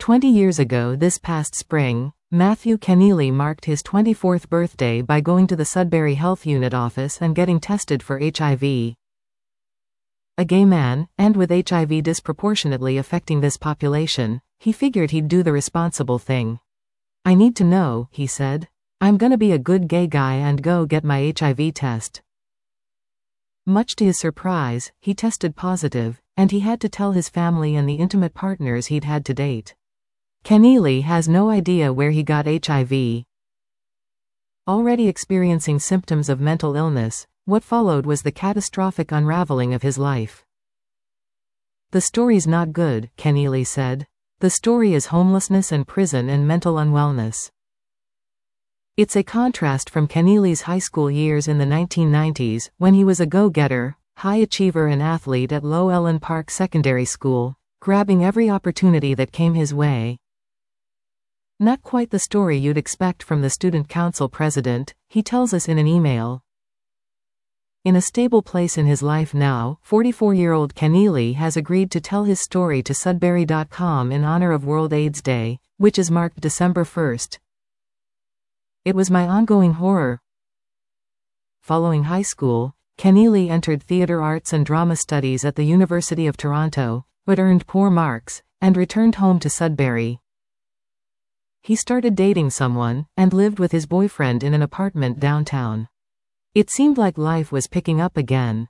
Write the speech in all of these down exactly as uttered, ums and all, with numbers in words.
Twenty years ago this past spring, Matthew Keneally marked his twenty-fourth birthday by going to the Sudbury Health Unit office and getting tested for H I V. A gay man, and with H I V disproportionately affecting this population, he figured he'd do the responsible thing. "I need to know," he said. "I'm gonna be a good gay guy and go get my H I V test." Much to his surprise, he tested positive, and he had to tell his family and the intimate partners he'd had to date. Keneally has no idea where he got H I V. Already experiencing symptoms of mental illness, what followed was the catastrophic unraveling of his life. "The story's not good," Keneally said. "The story is homelessness and prison and mental unwellness." It's a contrast from Keneally's high school years in the nineteen nineties, when he was a go-getter, high achiever and athlete at Low-Ellen Park Secondary School, grabbing every opportunity that came his way. Not quite the story you'd expect from the student council president, he tells us in an email. In a stable place in his life now, forty-four-year-old Keneally has agreed to tell his story to Sudbury dot com in honor of World AIDS Day, which is marked December first. "It was my ongoing horror." Following high school, Keneally entered theater arts and drama studies at the University of Toronto, but earned poor marks, and returned home to Sudbury. He started dating someone, and lived with his boyfriend in an apartment downtown. It seemed like life was picking up again.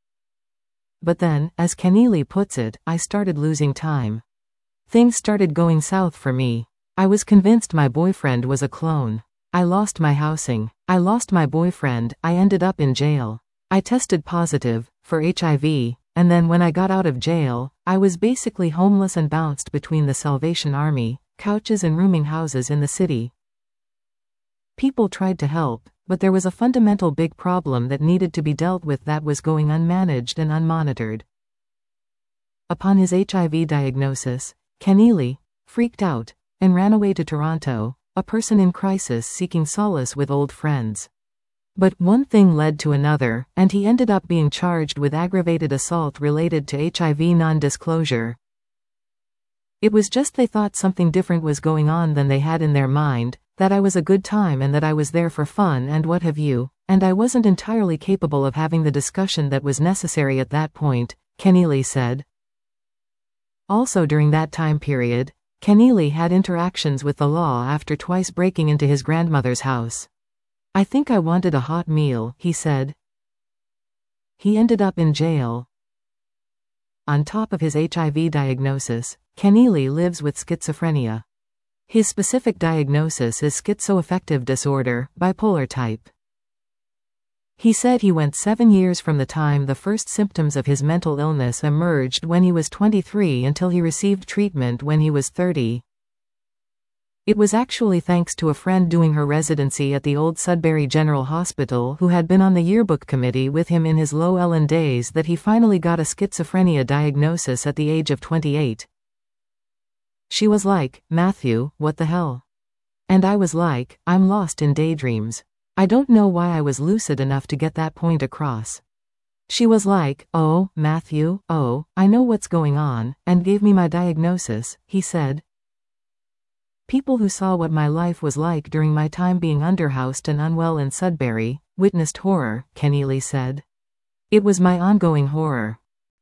But then, as Keneally puts it, "I started losing time. Things started going south for me. I was convinced my boyfriend was a clone. I lost my housing. I lost my boyfriend. I ended up in jail. I tested positive for H I V, and then when I got out of jail, I was basically homeless and bounced between the Salvation Army, couches and rooming houses in the city. People tried to help, but there was a fundamental big problem that needed to be dealt with that was going unmanaged and unmonitored." Upon his H I V diagnosis, Keneally freaked out and ran away to Toronto, a person in crisis seeking solace with old friends. But one thing led to another, and he ended up being charged with aggravated assault related to H I V non-disclosure. "It was just they thought something different was going on than they had in their mind, that I was a good time and that I was there for fun and what have you, and I wasn't entirely capable of having the discussion that was necessary at that point," Keneally said. Also during that time period, Keneally had interactions with the law after twice breaking into his grandmother's house. "I think I wanted a hot meal," he said. He ended up in jail. On top of his H I V diagnosis, Keneally lives with schizophrenia. His specific diagnosis is schizoaffective disorder, bipolar type. He said he went seven years from the time the first symptoms of his mental illness emerged when he was twenty-three until he received treatment when he was thirty. It was actually thanks to a friend doing her residency at the old Sudbury General Hospital who had been on the yearbook committee with him in his Low-Ellen days that he finally got a schizophrenia diagnosis at the age of twenty-eight. She was like, "Matthew, what the hell?" And I was like, "I'm lost in daydreams. I don't know why I was lucid enough to get that point across." She was like, "Oh, Matthew, oh, I know what's going on," and gave me my diagnosis, he said. People who saw what my life was like during my time being underhoused and unwell in Sudbury witnessed horror, Keneally said. "It was my ongoing horror."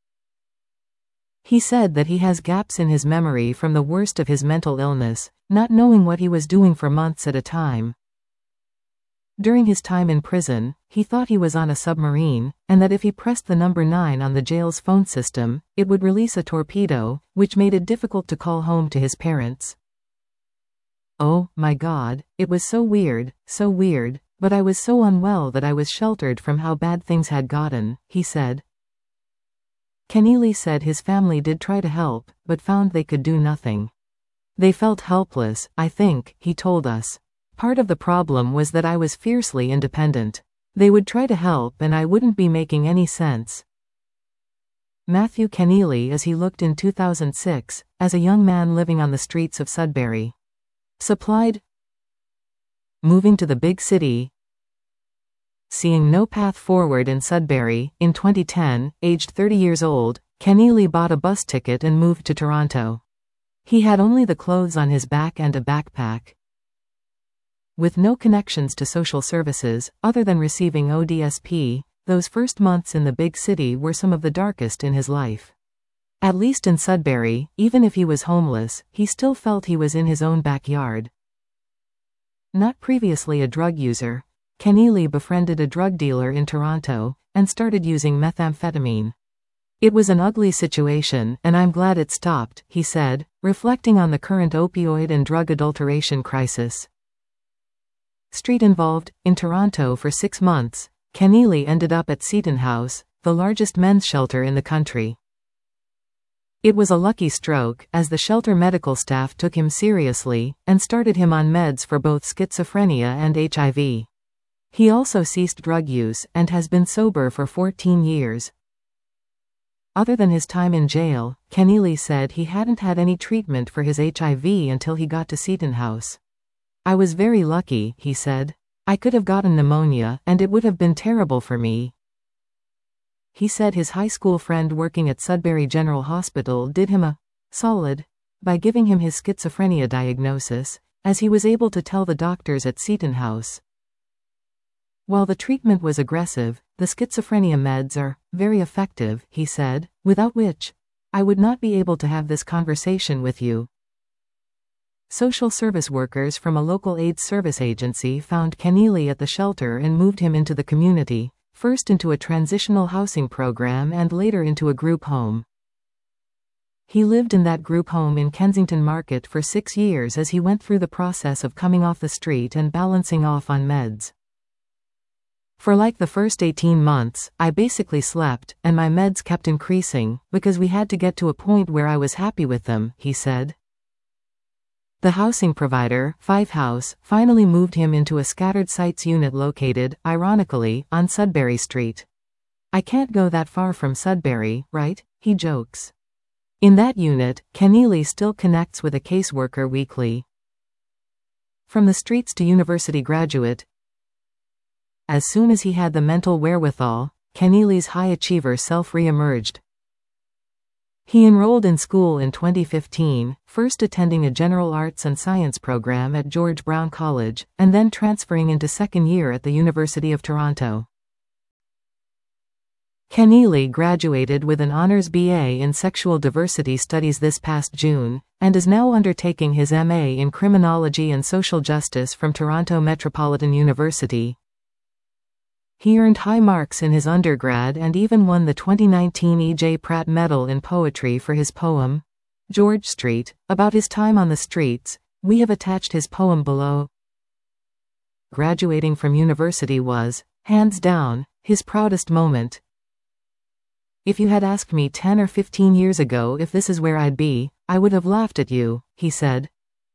He said that he has gaps in his memory from the worst of his mental illness, not knowing what he was doing for months at a time. During his time in prison, he thought he was on a submarine, and that if he pressed the number nine on the jail's phone system, it would release a torpedo, which made it difficult to call home to his parents. "Oh, my God, it was so weird, so weird, but I was so unwell that I was sheltered from how bad things had gotten," he said. Keneally said his family did try to help, but found they could do nothing. "They felt helpless, I think," he told us. "Part of the problem was that I was fiercely independent. They would try to help and I wouldn't be making any sense." Matthew Keneally as he looked in two thousand six, as a young man living on the streets of Sudbury. Supplied. Moving to the big city. Seeing no path forward in Sudbury, in twenty ten, aged thirty years old, Keneally bought a bus ticket and moved to Toronto. He had only the clothes on his back and a backpack. With no connections to social services, other than receiving O D S P, those first months in the big city were some of the darkest in his life. At least in Sudbury, even if he was homeless, he still felt he was in his own backyard. Not previously a drug user, Keneally befriended a drug dealer in Toronto, and started using methamphetamine. It was an ugly situation, and I'm glad it stopped, he said, reflecting on the current opioid and drug adulteration crisis. Street involved, in Toronto for six months, Keneally ended up at Seton House, the largest men's shelter in the country. It was a lucky stroke, as the shelter medical staff took him seriously, and started him on meds for both schizophrenia and H I V. He also ceased drug use, and has been sober for fourteen years. Other than his time in jail, Keneally said he hadn't had any treatment for his H I V until he got to Seton House. I was very lucky, he said. I could have gotten pneumonia, and it would have been terrible for me. He said his high school friend working at Sudbury General Hospital did him a solid by giving him his schizophrenia diagnosis, as he was able to tell the doctors at Seton House. While the treatment was aggressive, the schizophrenia meds are very effective, he said, without which I would not be able to have this conversation with you. Social service workers from a local AIDS service agency found Keneally at the shelter and moved him into the community, first into a transitional housing program and later into a group home. He lived in that group home in Kensington Market for six years as he went through the process of coming off the street and balancing off on meds. For like the first eighteen months, I basically slept, and my meds kept increasing, because we had to get to a point where I was happy with them, he said. The housing provider, Five House, finally moved him into a scattered sites unit located, ironically, on Sudbury Street. I can't go that far from Sudbury, right? He jokes. In that unit, Keneally still connects with a caseworker weekly. From the streets to university graduate. As soon as he had the mental wherewithal, Keneally's high achiever self re-emerged. He enrolled in school in twenty fifteen, first attending a general arts and science program at George Brown College, and then transferring into second year at the University of Toronto. Keneally graduated with an honors B A in Sexual Diversity Studies this past June, and is now undertaking his M A in Criminology and Social Justice from Toronto Metropolitan University. He earned high marks in his undergrad and even won the twenty nineteen E J Pratt Medal in Poetry for his poem, George Street. About his time on the streets, we have attached his poem below. Graduating from university was, hands down, his proudest moment. If you had asked me ten or fifteen years ago if this is where I'd be, I would have laughed at you, he said.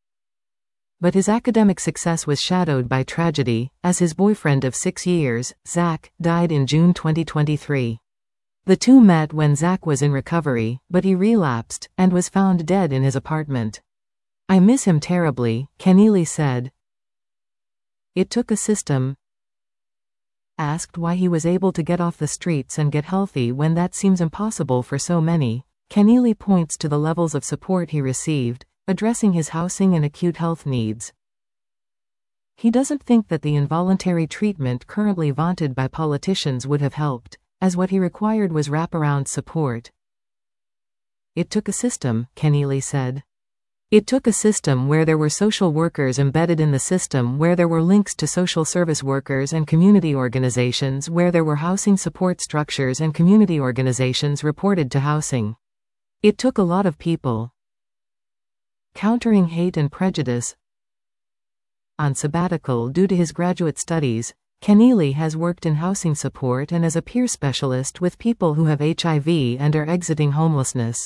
But his academic success was shadowed by tragedy, as his boyfriend of six years, Zach, died in June twenty twenty-three. The two met when Zach was in recovery, but he relapsed, and was found dead in his apartment. I miss him terribly, Keneally said. It took a system. Asked why he was able to get off the streets and get healthy when that seems impossible for so many, Keneally points to the levels of support he received, addressing his housing and acute health needs. He doesn't think that the involuntary treatment currently vaunted by politicians would have helped, as what he required was wraparound support. It took a system, Keneally said. It took a system where there were social workers embedded in the system, where there were links to social service workers and community organizations, where there were housing support structures and community organizations reported to housing. It took a lot of people. Countering hate and prejudice. On sabbatical due to his graduate studies, Keneally has worked in housing support and as a peer specialist with people who have H I V and are exiting homelessness.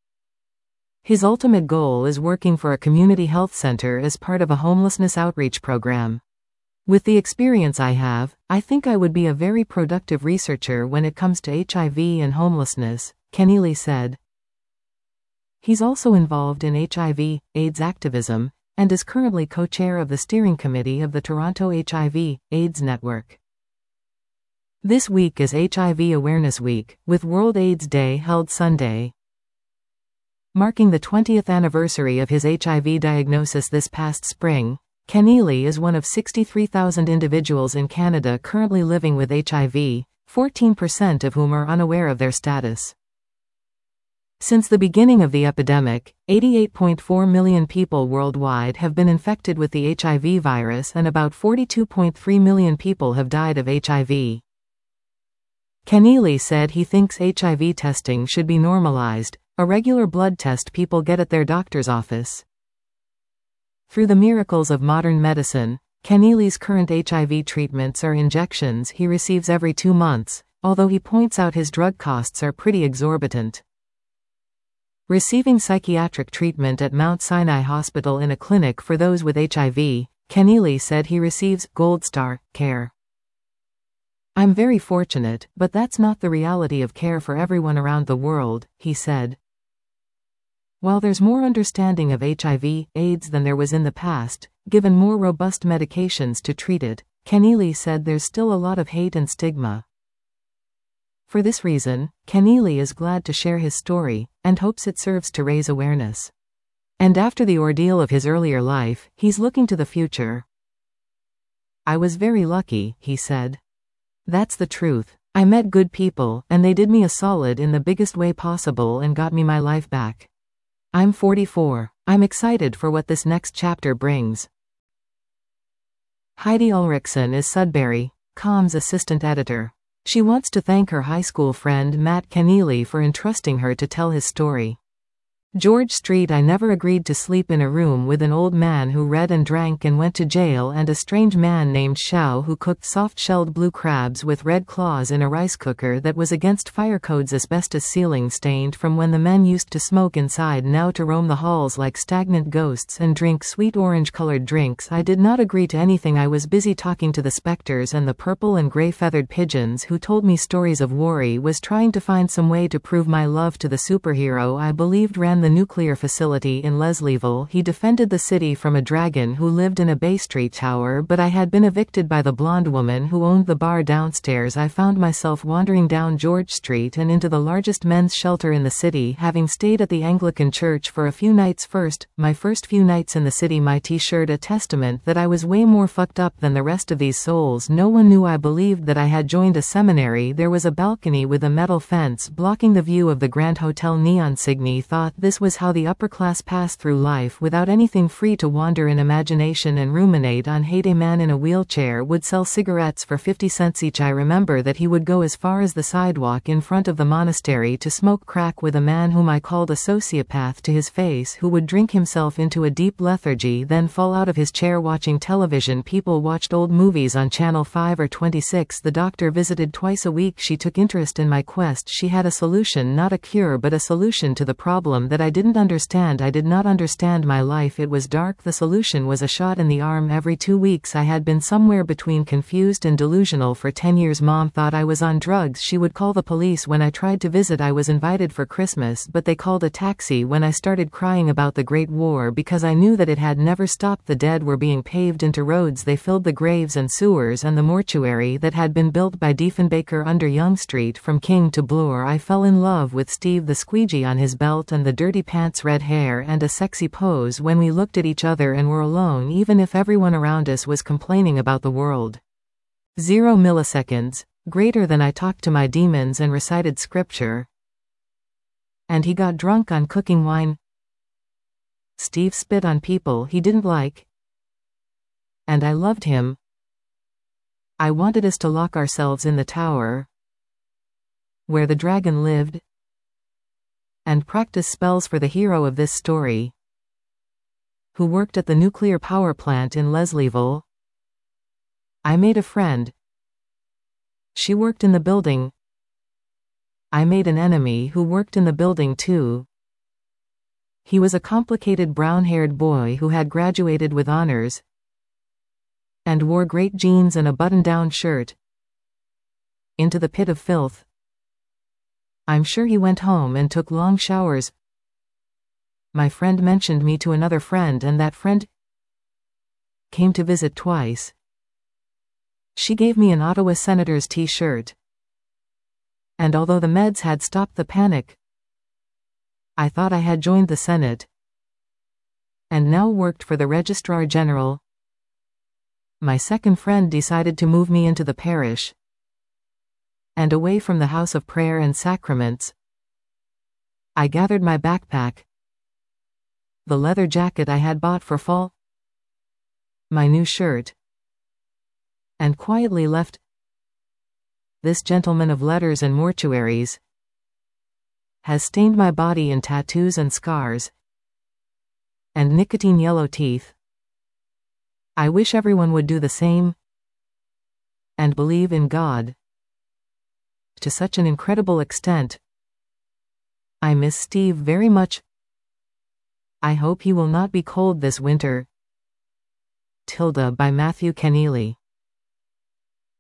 His ultimate goal is working for a community health center as part of a homelessness outreach program. With the experience I have, I think I would be a very productive researcher when it comes to H I V and homelessness, Keneally said. He's also involved in H I V, AIDS activism, and is currently co-chair of the steering committee of the Toronto H I V, AIDS Network. This week is H I V Awareness Week, with World AIDS Day held Sunday. Marking the twentieth anniversary of his H I V diagnosis this past spring, Keneally is one of sixty-three thousand individuals in Canada currently living with H I V, fourteen percent of whom are unaware of their status. Since the beginning of the epidemic, eighty-eight point four million people worldwide have been infected with the H I V virus and about forty-two point three million people have died of H I V. Keneally said he thinks H I V testing should be normalized, a regular blood test people get at their doctor's office. Through the miracles of modern medicine, Keneally's current H I V treatments are injections he receives every two months, although he points out his drug costs are pretty exorbitant. Receiving psychiatric treatment at Mount Sinai Hospital in a clinic for those with H I V, Keneally said he receives Gold Star care. "I'm very fortunate, but that's not the reality of care for everyone around the world," he said. While there's more understanding of H I V AIDS than there was in the past, given more robust medications to treat it, Keneally said there's still a lot of hate and stigma. For this reason, Keneally is glad to share his story, and hopes it serves to raise awareness. And after the ordeal of his earlier life, he's looking to the future. "I was very lucky," he said. "That's the truth. I met good people, and they did me a solid in the biggest way possible and got me my life back. I'm forty-four. I'm excited for what this next chapter brings." Heidi Ulrichsen is Sudbury dot com's assistant editor. She wants to thank her high school friend Matt Keneally for entrusting her to tell his story. George Street. "I never agreed to sleep in a room with an old man who read and drank and went to jail, and a strange man named Shao who cooked soft-shelled blue crabs with red claws in a rice cooker that was against fire codes, asbestos ceiling stained from when the men used to smoke inside, now to roam the halls like stagnant ghosts and drink sweet orange-colored drinks. I did not agree to anything. I was busy talking to the specters and the purple and gray feathered pigeons who told me stories of worry, was trying to find some way to prove my love to the superhero I believed ran the nuclear facility in Leslieville. He defended the city from a dragon who lived in a Bay Street tower, but I had been evicted by the blonde woman who owned the bar downstairs. I found myself wandering down George Street and into the largest men's shelter in the city, having stayed at the Anglican church for a few nights first, my first few nights in the city. My t-shirt a testament that I was way more fucked up than the rest of these souls. No one knew I believed that I had joined a seminary. There was a balcony with a metal fence blocking the view of the Grand Hotel neon sign. Thought this was how the upper class passed through life without anything, free to wander in imagination and ruminate on hate. A man in a wheelchair would sell cigarettes for fifty cents each. I remember that he would go as far as the sidewalk in front of the monastery to smoke crack with a man whom I called a sociopath to his face, who would drink himself into a deep lethargy, then fall out of his chair watching television. People watched old movies on Channel five or twenty-six. The doctor visited twice a week. She took interest in my quest. She had a solution, not a cure, but a solution to the problem that I didn't understand. I did not understand my life. It was dark. The solution was a shot in the arm every two weeks. I had been somewhere between confused and delusional for ten years. Mom thought I was on drugs. She would call the police when I tried to visit. I was invited for Christmas, but they called a taxi when I started crying about the Great War because I knew that it had never stopped. The dead were being paved into roads. They filled the graves and sewers and the mortuary that had been built by Diefenbaker under Yonge Street from King to Bloor. I fell in love with Steve, the squeegee on his belt and the dirty pants, red hair and a sexy pose when we looked at each other and were alone, even if everyone around us was complaining about the world. Zero milliseconds, greater than I talked to my demons and recited scripture. And he got drunk on cooking wine. Steve spit on people he didn't like. And I loved him. I wanted us to lock ourselves in the tower where the dragon lived and practice spells for the hero of this story, who worked at the nuclear power plant in Leslieville. I made a friend. She worked in the building. I made an enemy who worked in the building too. He was a complicated brown-haired boy who had graduated with honors and wore great jeans and a button-down shirt into the pit of filth. I'm sure he went home and took long showers. My friend mentioned me to another friend, and that friend came to visit twice. She gave me an Ottawa Senators t-shirt. And although the meds had stopped the panic, I thought I had joined the Senate, and now worked for the Registrar General. My second friend decided to move me into the parish, and away from the house of prayer and sacraments. I gathered my backpack, the leather jacket I had bought for fall, my new shirt, and quietly left. This gentleman of letters and mortuaries has stained my body in tattoos and scars and nicotine yellow teeth. I wish everyone would do the same and believe in God to such an incredible extent. I miss Steve very much. I hope he will not be cold this winter. Tilda by Matthew Keneally.